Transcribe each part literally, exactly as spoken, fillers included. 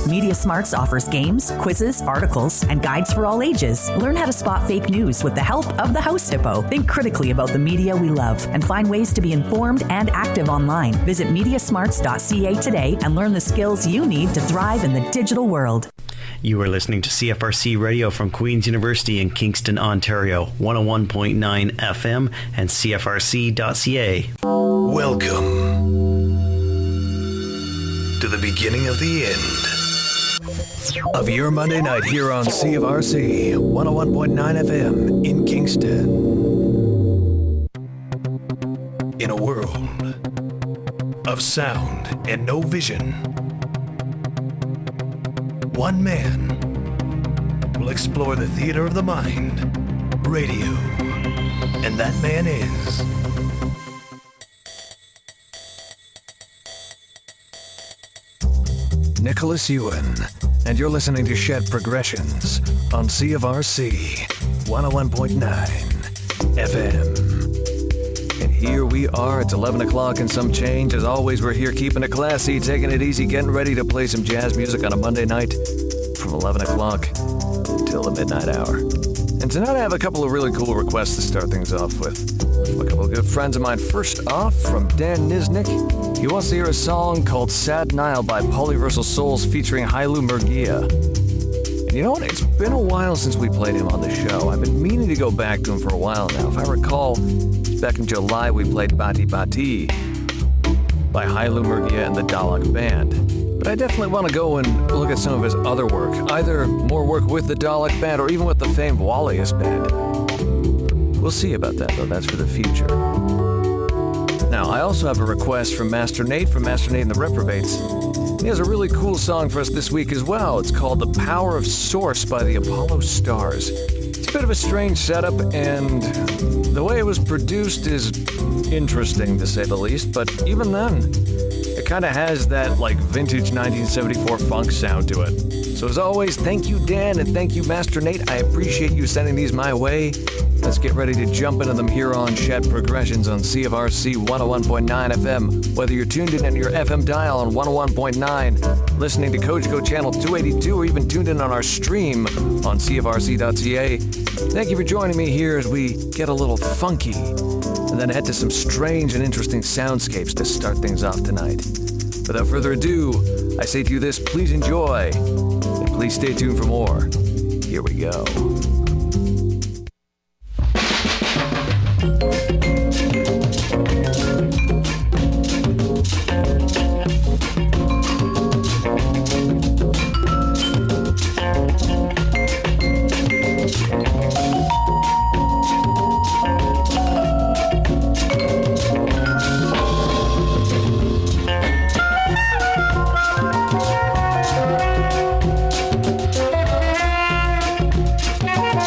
Media Smarts offers games, quizzes, articles, and guides for all ages. Learn how to spot fake news with the help of the House Hippo. Think critically about the media we love and find ways to be informed and active online. Visit media smarts dot c a today and learn the skills you need to thrive in the digital world. You are listening to C F R C Radio from Queen's University in Kingston, Ontario, one oh one point nine F M and C F R C dot C A. Welcome to the beginning of the end of your Monday night here on C F R C one oh one point nine F M in Kingston. In a world of sound and no vision, one man will explore the theater of the mind, radio, and that man is Nicholas Ewan, and you're listening to Shed Progressions on C F R C one oh one point nine F M. And here we are, it's eleven o'clock and some change. As always, we're here keeping it classy, taking it easy, getting ready to play some jazz music on a Monday night from eleven o'clock until the midnight hour. And tonight I have a couple of really cool requests to start things off with. A couple of good friends of mine. First off, from Dan Niznik, he wants to hear a song called Sad Nile by Polyversal Souls featuring Hailu Murgia. And you know what? It's been a while since we played him on the show. I've been meaning to go back to him for a while now. If I recall, back in July we played Bati Bati by Hailu Murgia and the Dalek Band. But I definitely want to go and look at some of his other work, either more work with the Dalek Band or even with the famed Wallius Band. We'll see about that, though. That's for the future. Now, I also have a request from Master Nate, from Master Nate and the Reprobates. He has a really cool song for us this week as well. It's called The Power of Source by the Apollo Stars. It's a bit of a strange setup, and the way it was produced is interesting, to say the least, but even then, it kind of has that, like, vintage nineteen seventy-four funk sound to it. So as always, thank you, Dan, and thank you, Master Nate. I appreciate you sending these my way. Let's get ready to jump into them here on Shed Progressions on C F R C one oh one point nine F M. Whether you're tuned in on your F M dial on one oh one point nine, listening to Kojiko Channel two eighty-two, or even tuned in on our stream on C F R C dot C A, thank you for joining me here as we get a little funky and then head to some strange and interesting soundscapes to start things off tonight. Without further ado, I say to you this, please enjoy, and please stay tuned for more. Here we go. Thank you.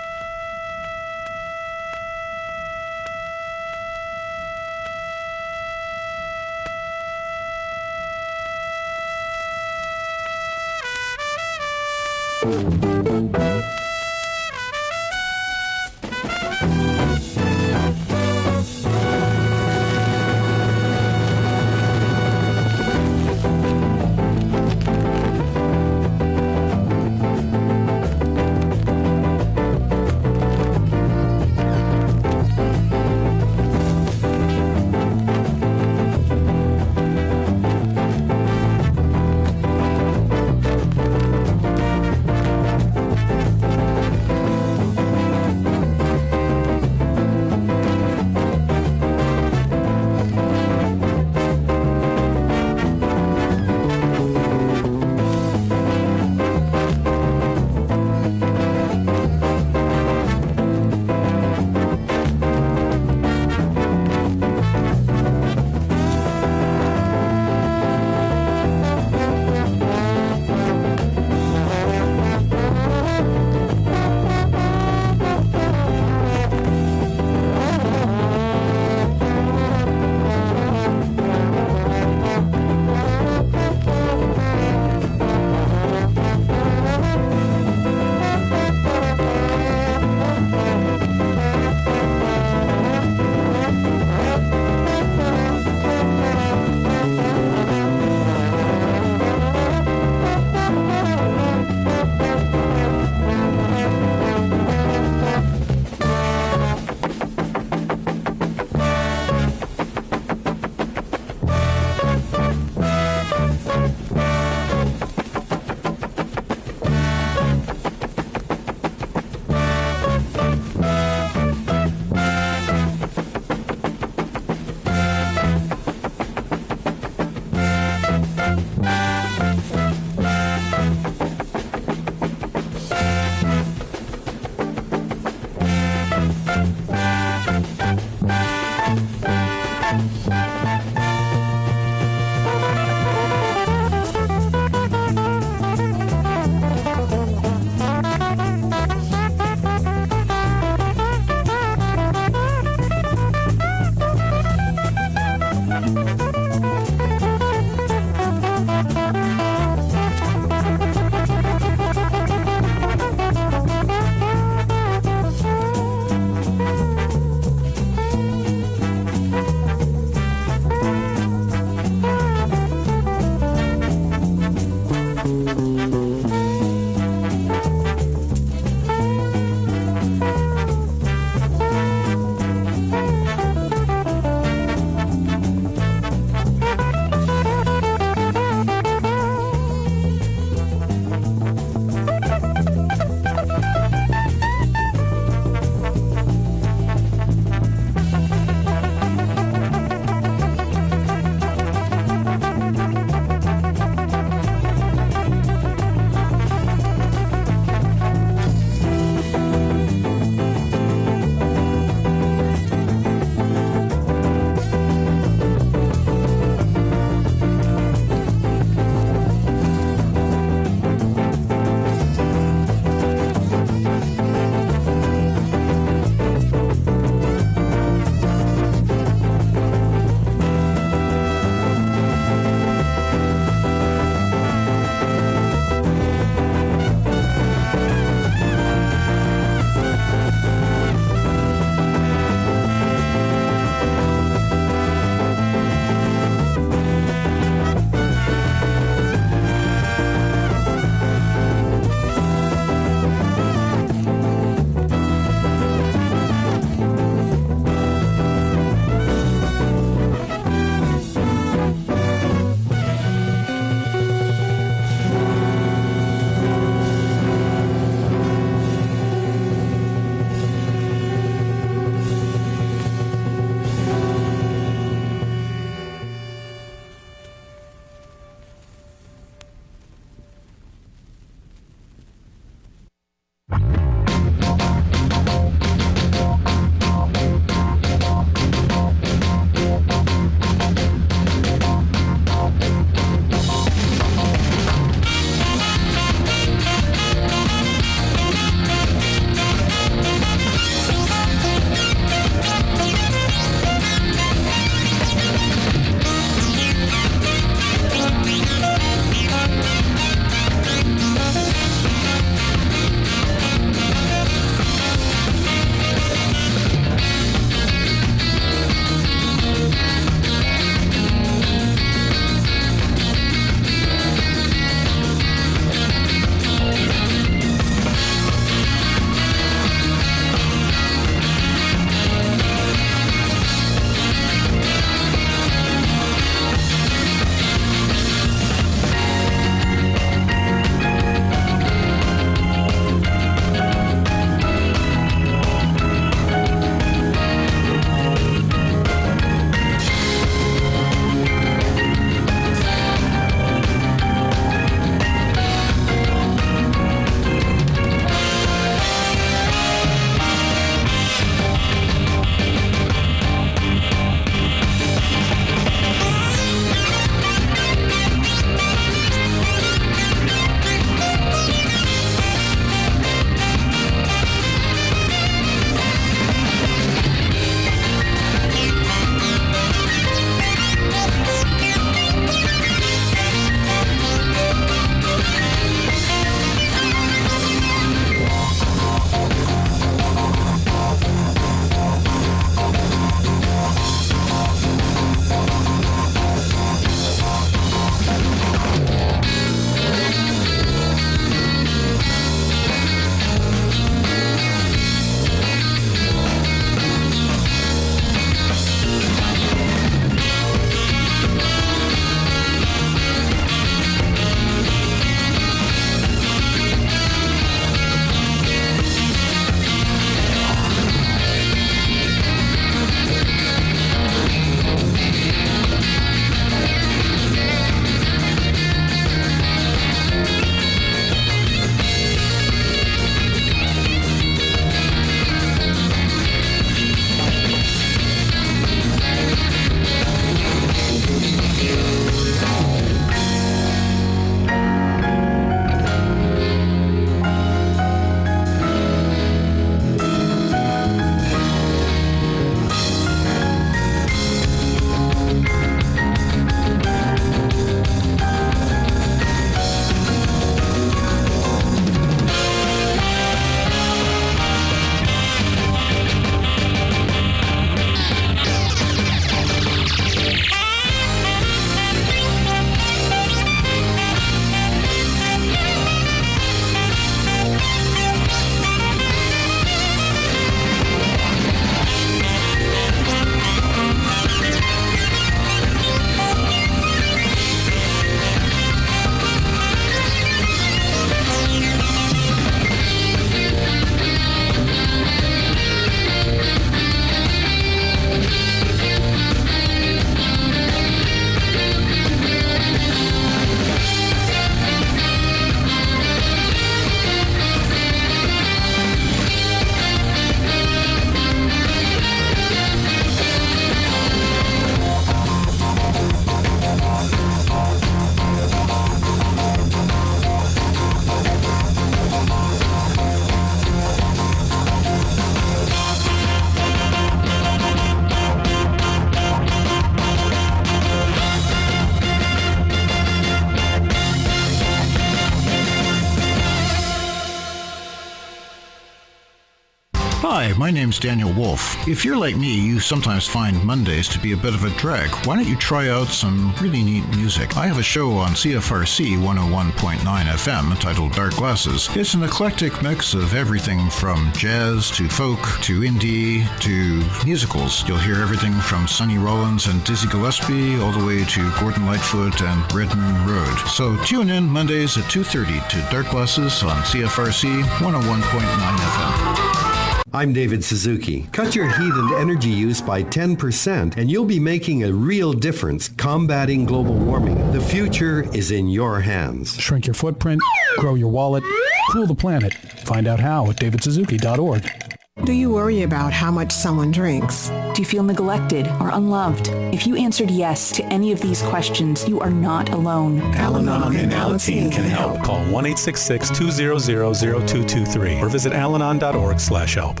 Hi, my name's Daniel Wolf. If you're like me, you sometimes find Mondays to be a bit of a drag. Why don't you try out some really neat music? I have a show on C F R C one oh one point nine F M titled Dark Glasses. It's an eclectic mix of everything from jazz to folk to indie to musicals. You'll hear everything from Sonny Rollins and Dizzy Gillespie all the way to Gordon Lightfoot and Red Moon Road. So tune in Mondays at two thirty to Dark Glasses on C F R C one oh one point nine F M. I'm David Suzuki. Cut your heat and energy use by ten percent and you'll be making a real difference combating global warming. The future is in your hands. Shrink your footprint, grow your wallet, cool the planet. Find out how at david suzuki dot org. Do you worry about how much someone drinks? Do you feel neglected or unloved? If you answered yes to any of these questions, you are not alone. Al-Anon and Alateen can help. Call one eight six six, two zero zero, zero two two three or visit alanon dot org slash help.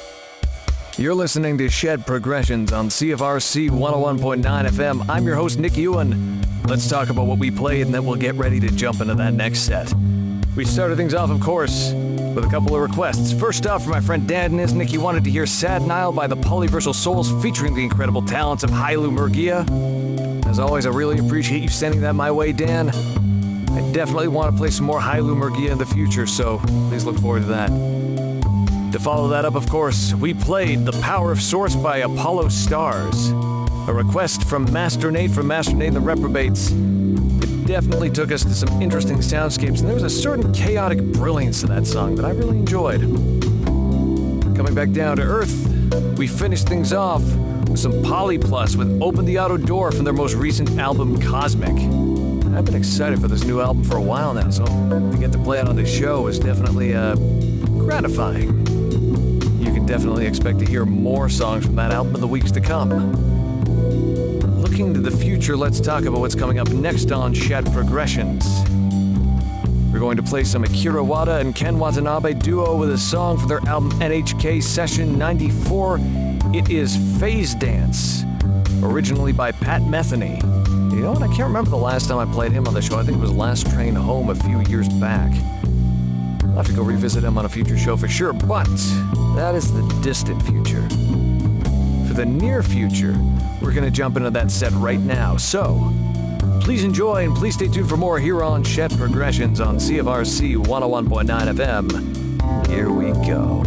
You're listening to Shed Progressions on C F R C one oh one point nine F M. I'm your host, Nick Ewan. Let's talk about what we played, and then we'll get ready to jump into that next set. We started things off, of course, with a couple of requests. First off, from my friend Dan Nisnik, he wanted to hear Sad Nile by the Polyversal Souls featuring the incredible talents of Hailu Murgia. As always, I really appreciate you sending that my way, Dan. I definitely want to play some more Hailu Murgia in the future, so please look forward to that. To follow that up, of course, we played The Power of Source by Apollo Stars. A request from Master Nate from Master Nate and the Reprobates. It definitely took us to some interesting soundscapes, and there was a certain chaotic brilliance to that song that I really enjoyed. Coming back down to earth, we finished things off with some Polyplus with Open the Auto Door from their most recent album, Cosmic. I've been excited for this new album for a while now, so to get to play it on this show is definitely uh, gratifying. You can definitely expect to hear more songs from that album in the weeks to come. Looking to the future, let's talk about what's coming up next on Shed Progressions. We're going to play some Akira Wada and Ken Watanabe duo with a song for their album N H K Session ninety-four. It is Phase Dance, originally by Pat Metheny. You know what, I can't remember the last time I played him on the show. I think it was Last Train Home a few years back. I'll have to go revisit him on a future show for sure, but that is the distant future. For the near future, we're going to jump into that set right now. So, please enjoy and please stay tuned for more here on Shed Progressions on C F R C one oh one point nine F M. Here we go.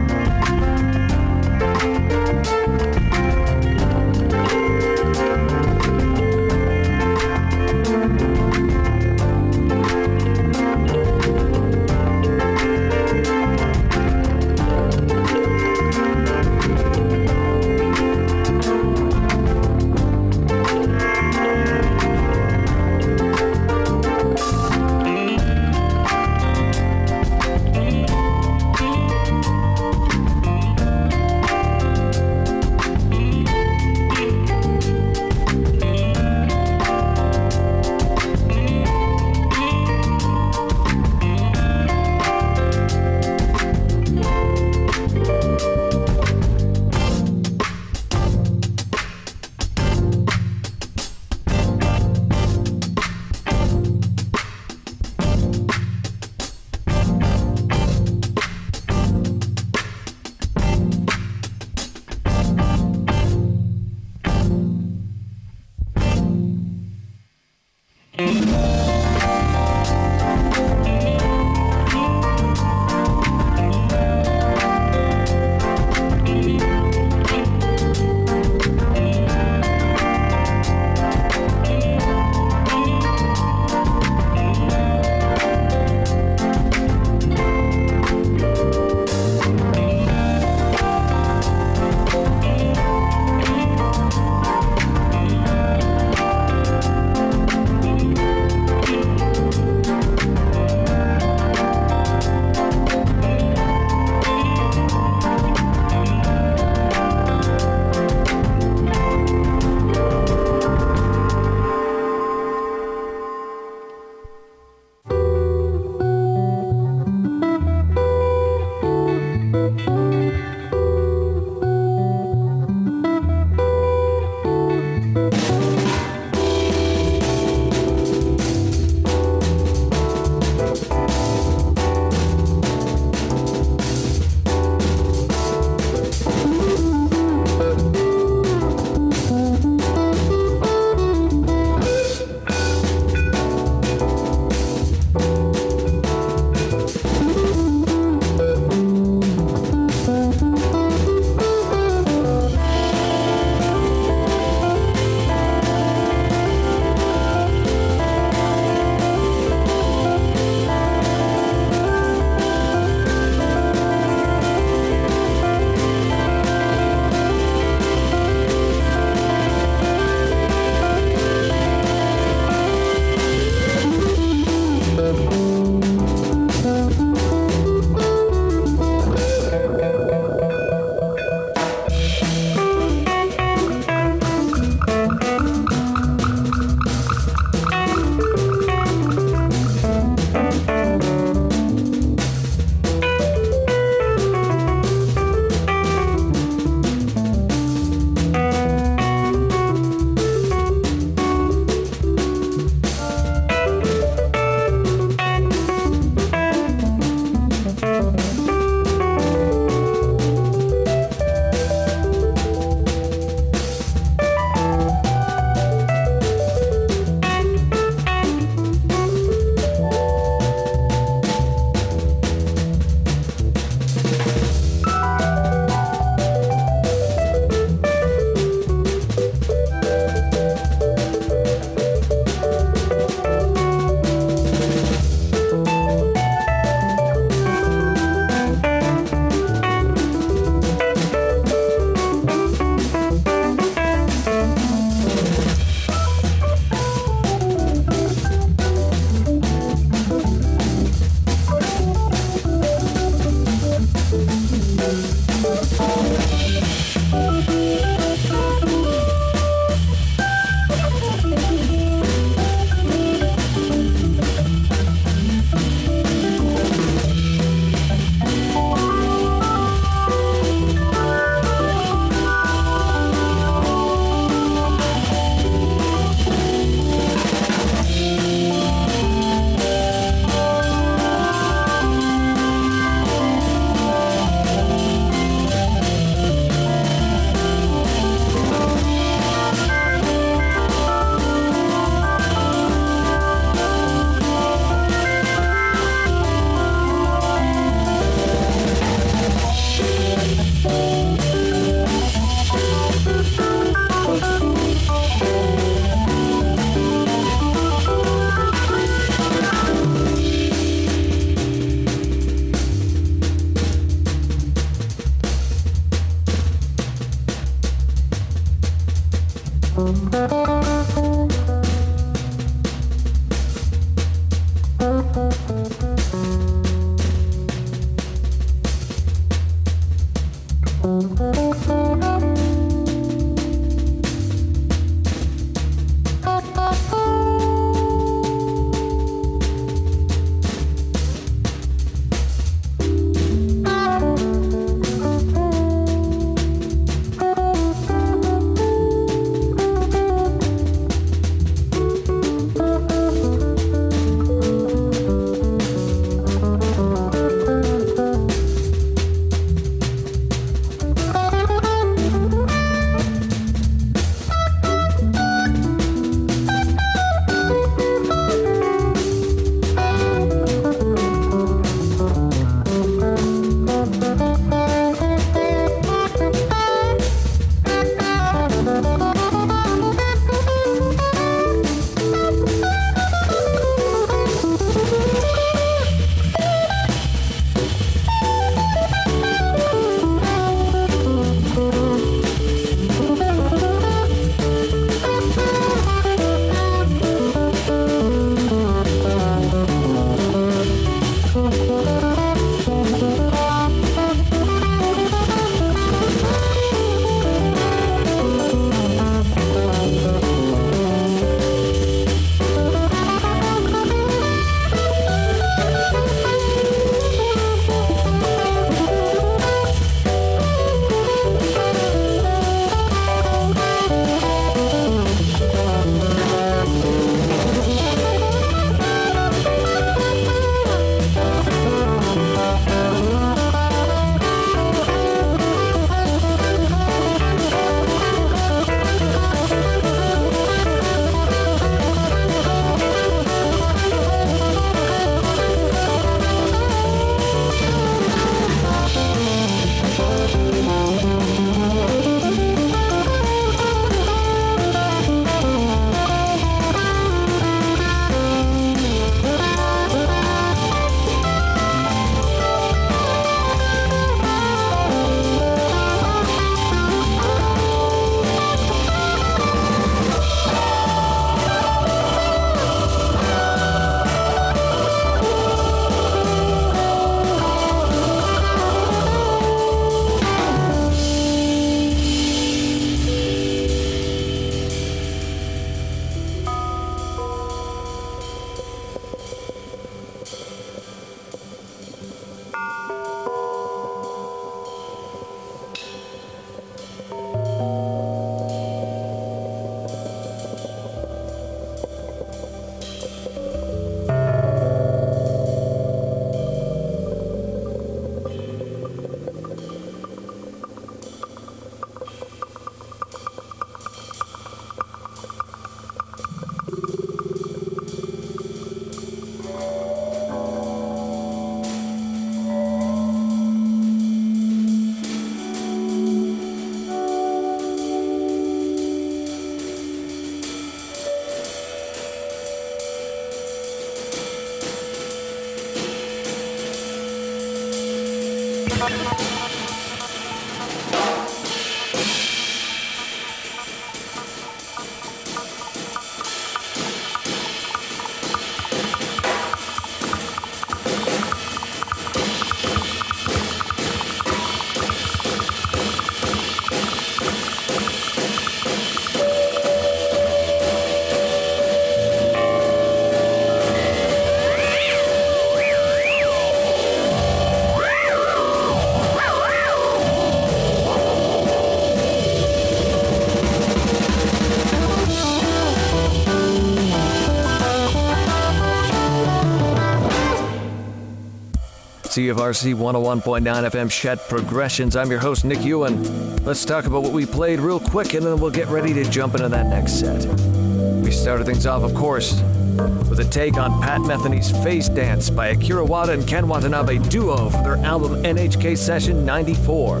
C F R C one oh one point nine F M Shed Progressions. I'm your host, Nick Ewan. Let's talk about what we played real quick, and then we'll get ready to jump into that next set. We started things off, of course, with a take on Pat Metheny's Face Dance by Akira Wada and Ken Watanabe duo for their album N H K Session ninety-four.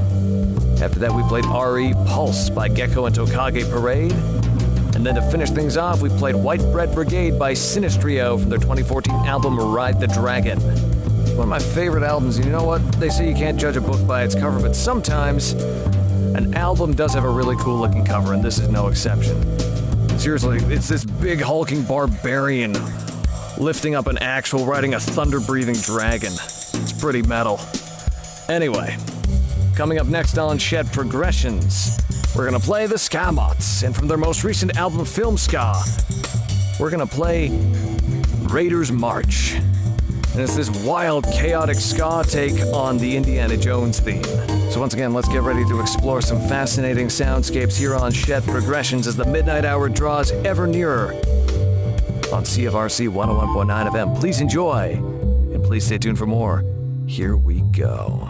After that, we played R E Pulse by Gecko and Tokage Parade. And then to finish things off, we played White Bread Brigade by Sinistrio from their twenty fourteen album Ride the Dragon. One of my favorite albums. You know what? They say you can't judge a book by its cover, but sometimes an album does have a really cool looking cover, and this is no exception. Seriously, it's this big hulking barbarian lifting up an axe while riding a thunder-breathing dragon. It's pretty metal. Anyway, coming up next on Shed Progressions, we're gonna play the Ska-Mots, and from their most recent album Film Ska, we're gonna play Raiders March. And it's this wild, chaotic ska take on the Indiana Jones theme. So once again, let's get ready to explore some fascinating soundscapes here on Shed Progressions as the midnight hour draws ever nearer on C F R C one oh one point nine F M. Please enjoy, and please stay tuned for more. Here we go.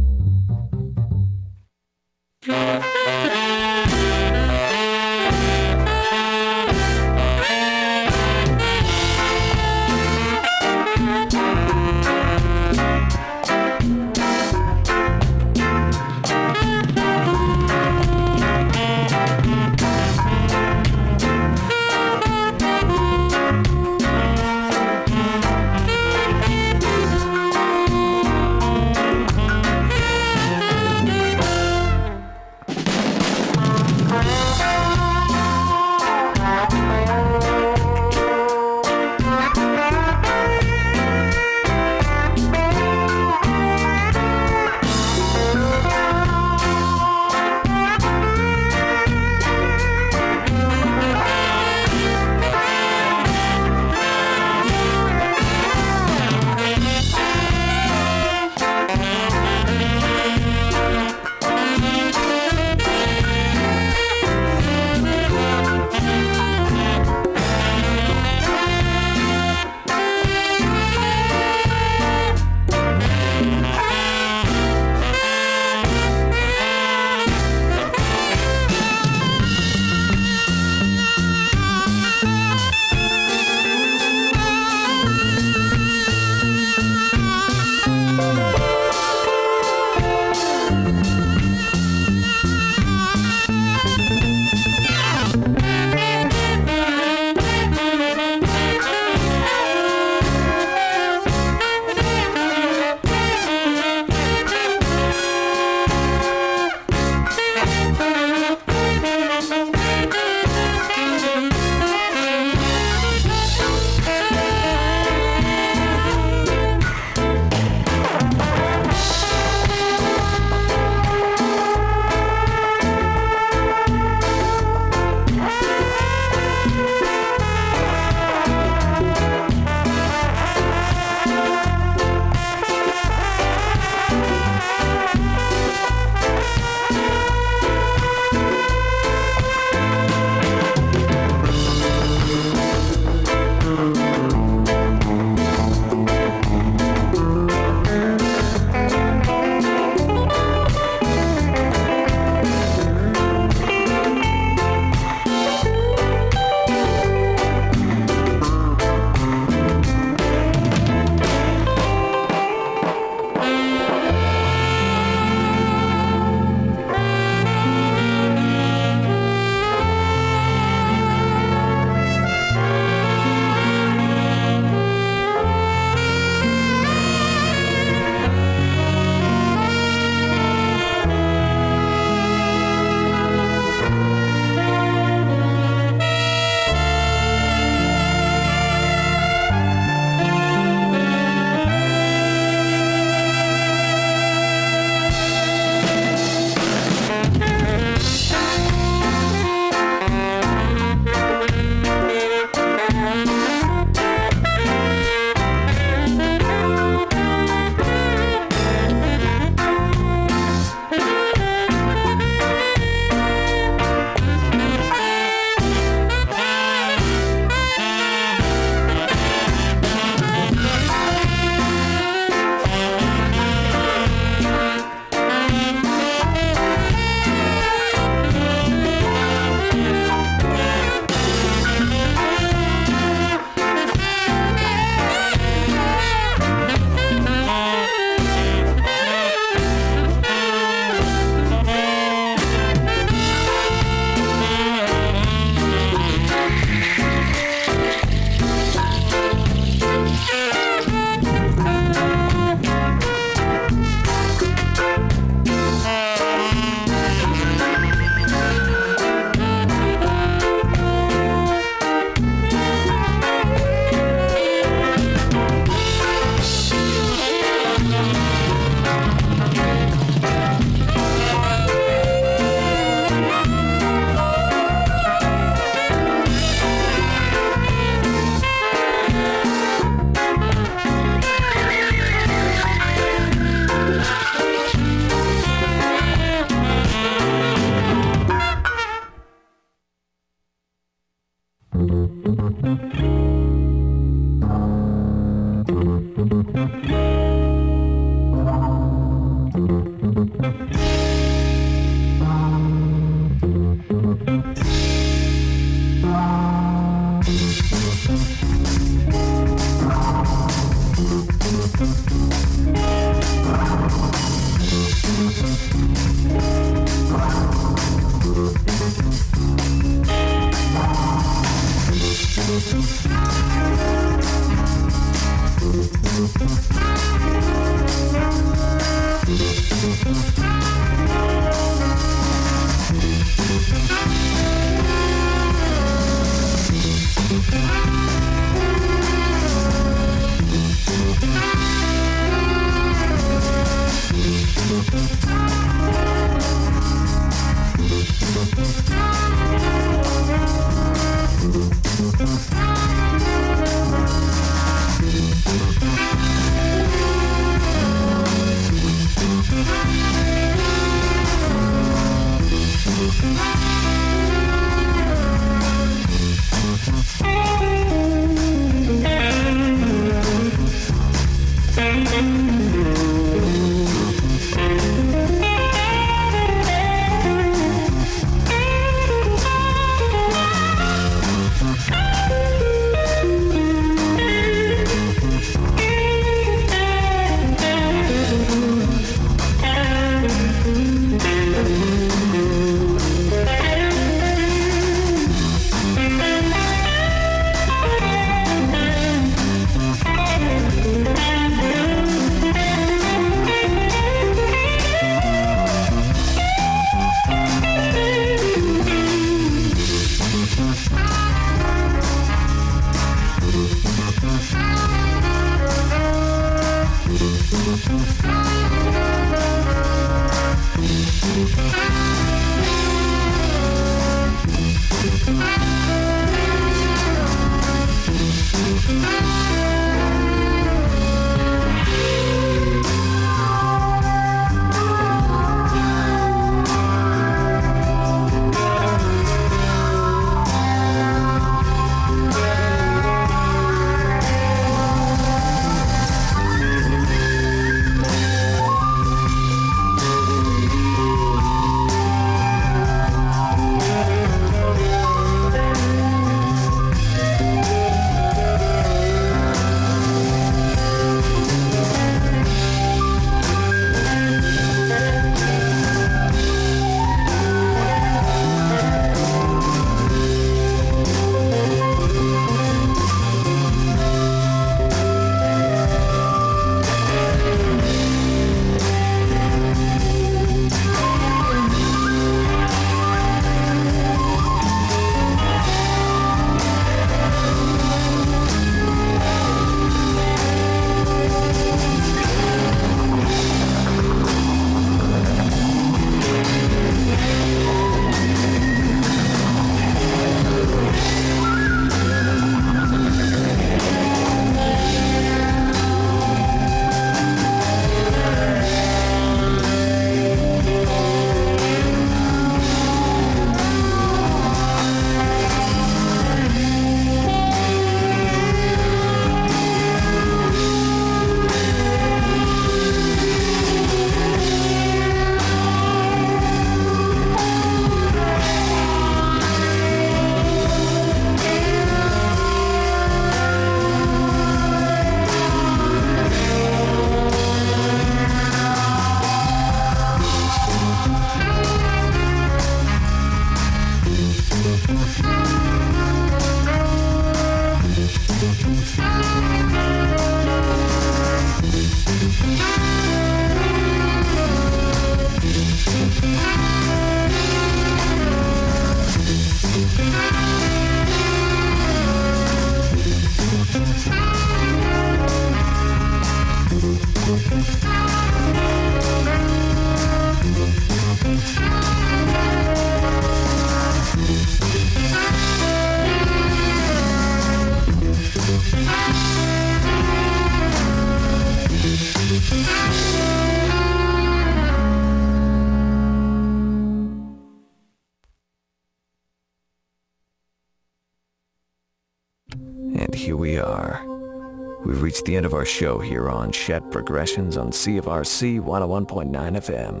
And here we are. We've reached the end of our show here on Shed Progressions on C F R C one oh one point nine F M.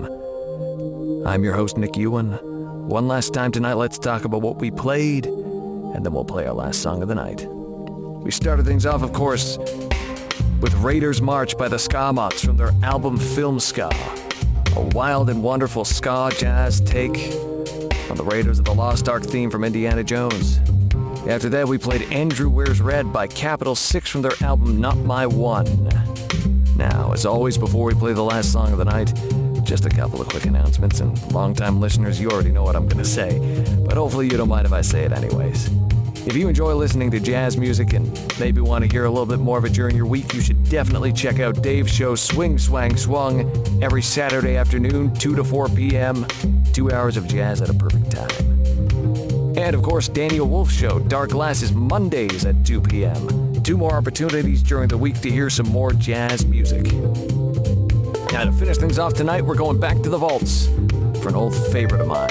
I'm your host, Nick Ewan. One last time tonight, let's talk about what we played, and then we'll play our last song of the night. We started things off, of course, with Raiders March by the Ska Moths from their album Film Ska. A wild and wonderful ska jazz take on the Raiders of the Lost Ark theme from Indiana Jones. After that, we played Andrew Wears Red by Capital Six from their album Not My One. Now, as always, before we play the last song of the night, just a couple of quick announcements, and long-time listeners, you already know what I'm going to say, but hopefully you don't mind if I say it anyways. If you enjoy listening to jazz music and maybe want to hear a little bit more of it during your week, you should definitely check out Dave's show Swing Swang Swung every Saturday afternoon, two to four p.m., two hours of jazz at a perfect time. And of course, Daniel Wolf's show, Dark Glasses, Mondays at two p.m. Two more opportunities during the week to hear some more jazz music. Now, to finish things off tonight, we're going back to the vaults for an old favorite of mine.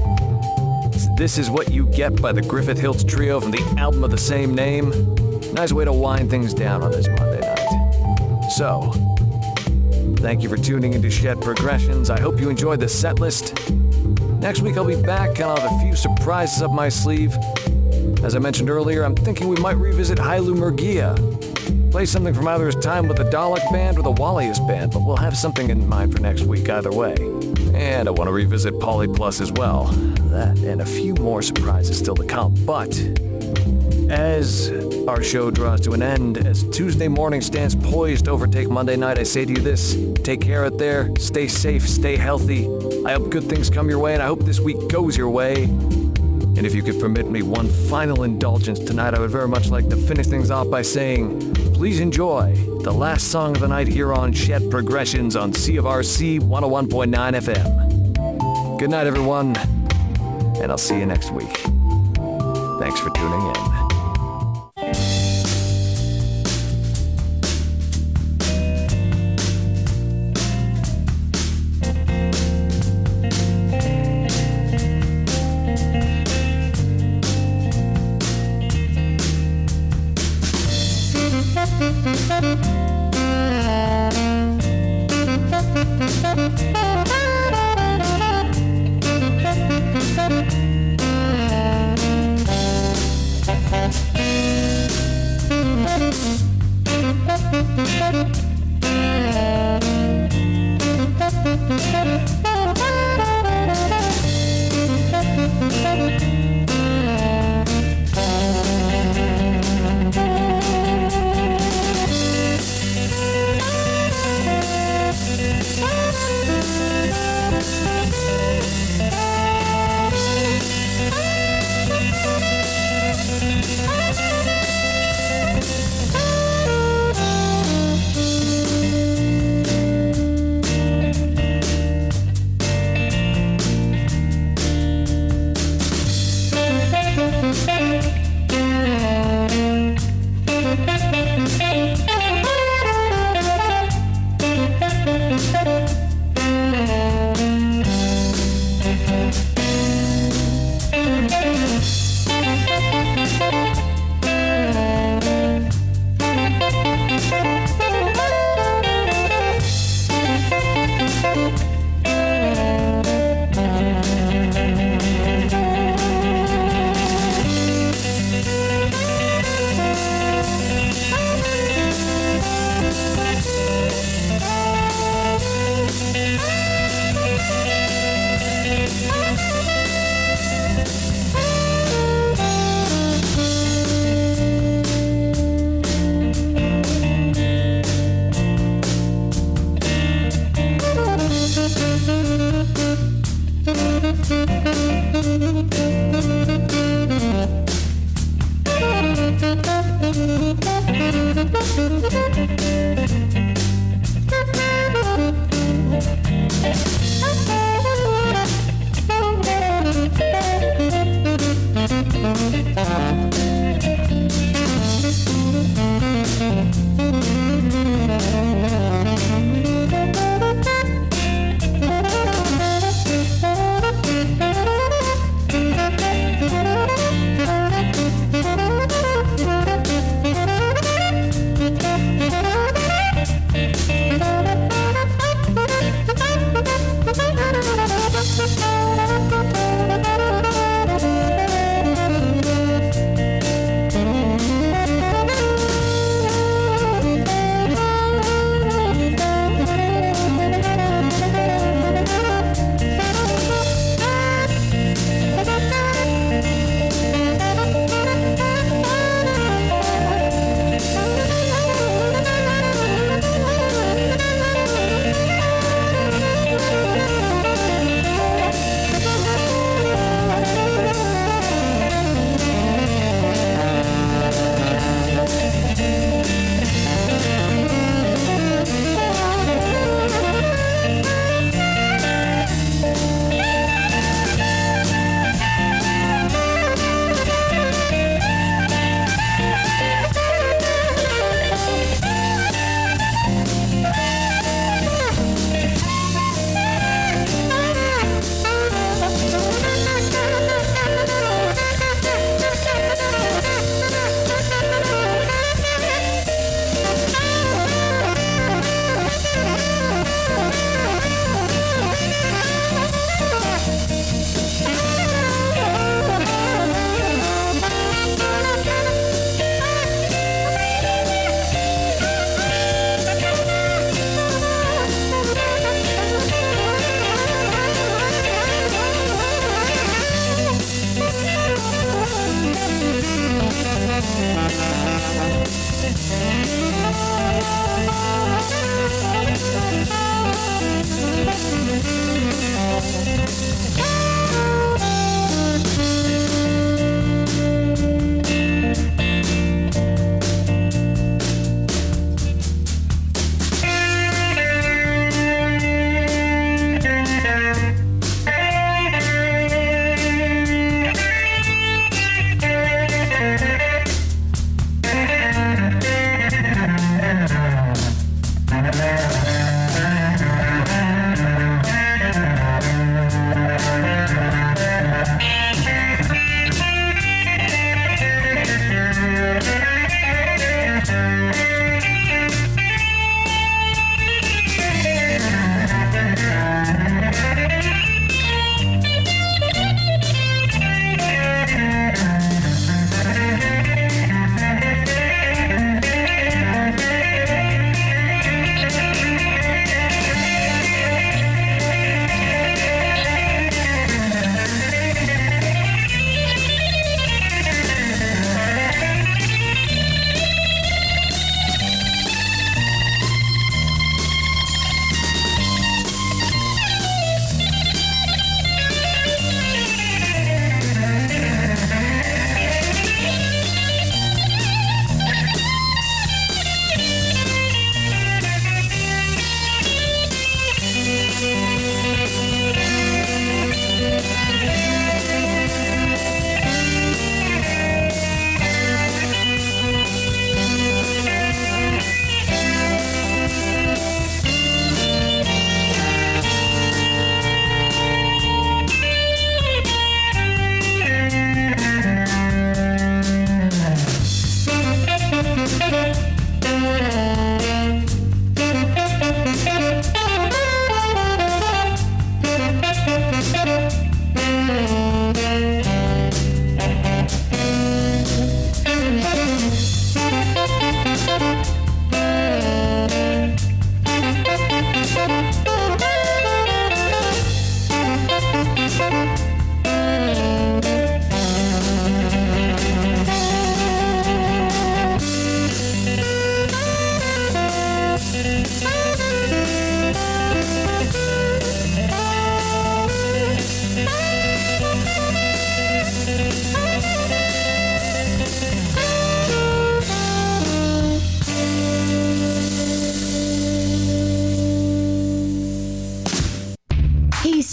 This Is What You Get by the Griffith Hills Trio from the album of the same name. Nice way to wind things down on this Monday night. So, thank you for tuning into Shed Progressions. I hope you enjoyed the set list. Next week I'll be back and I'll have a few surprises up my sleeve. As I mentioned earlier, I'm thinking we might revisit Hailu Murgia. Play something from either his time with the Dalek Band or the Wallius Band, but we'll have something in mind for next week either way. And I want to revisit Poly Plus as well. That and a few more surprises still to come. But as our show draws to an end, as Tuesday morning stands poised to overtake Monday night, I say to you this: take care out there, stay safe, stay healthy. I hope good things come your way, and I hope this week goes your way. And if you could permit me one final indulgence tonight, I would very much like to finish things off by saying, please enjoy the last song of the night here on Shed Progressions on C of R C one oh one point nine F M. Good night, everyone, and I'll see you next week. Thanks for tuning in. Thank you.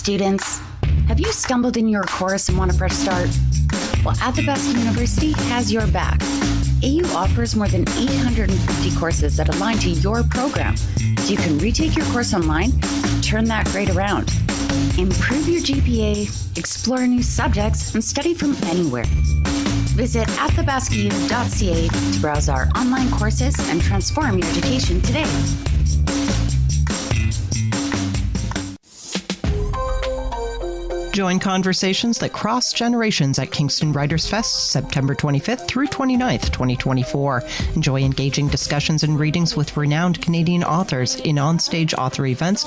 Students, have you stumbled in your course and want a fresh start? Well, Athabasca University has your back. A U offers more than eight hundred fifty courses that align to your program, so you can retake your course online, turn that grade around, improve your G P A, explore new subjects, and study from anywhere. Visit athabasca u dot c a to browse our online courses and transform your education today. Join conversations that cross generations at Kingston Writers Fest, September twenty-fifth through twenty-ninth, twenty twenty-four. Enjoy engaging discussions and readings with renowned Canadian authors in onstage author events